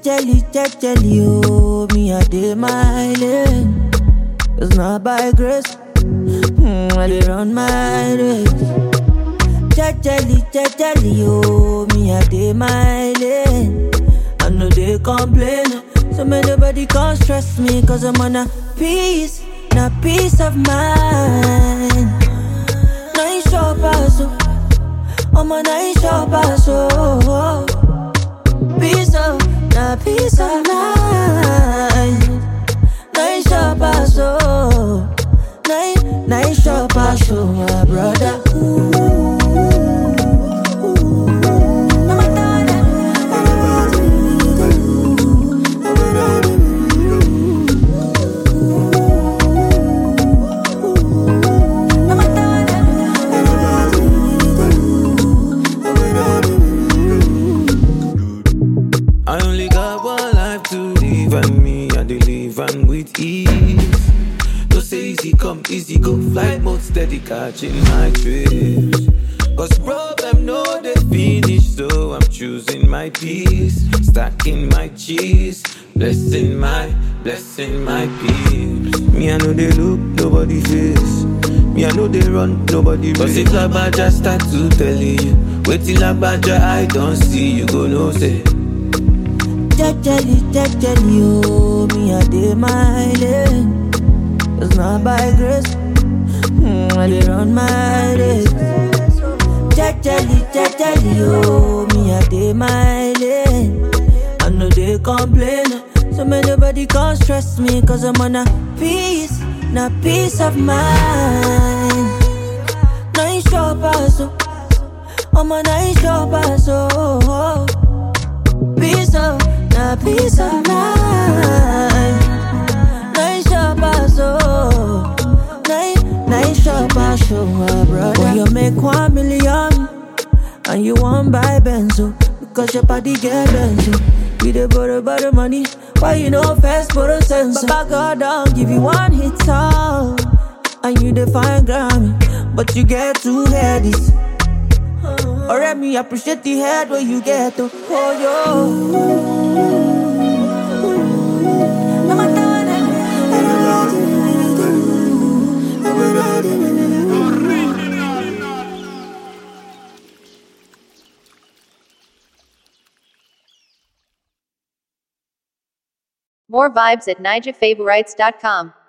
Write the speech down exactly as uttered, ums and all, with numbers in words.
Jejely, jejely, oh, me I dey my lane. It's not by grace, mm, I dey run my race. Jejely, jejely, oh, me I dey my lane. I know they complain, so may nobody can't stress me, cause I'm on a peace, na peace of mind. Nice shop, so I'm a nice shop, so peace of, na peace of mind. Nice shop, so nice, nice shop, so my brother. Easy go, flight mode steady, catching my trips. Cause problem no they finish, so I'm choosing my peace. Stacking my cheese, blessing my, blessing my peace. Me I know they look, nobody face. Me I know they run, nobody race. Cause if Lagbaja start to tell you, wait till Lagbaja I don't see, you go no say. Jejely, jejely, oh, me I dey my lane. It's not by grace, mm, I dey run my race. Jejely, jejely, oh, me I dey my lane. I know they complain, so may nobody can't stress me, cause I'm on a peace, na peace of mind. Nice shop, so I'm a nice shop, so peace of, na peace of mind. Nice shop, so nice, nice shop, show my brother. When you make one million and you want buy Benzo, because your body get Benzo. You dey borrow borrow money, why you know first borrow sense? Baba God don't give you one hit song, and you define Grammy, but you get two headies. Alright, me appreciate the head where you get to. Oh yo. More vibes at Niger Favorites dot com.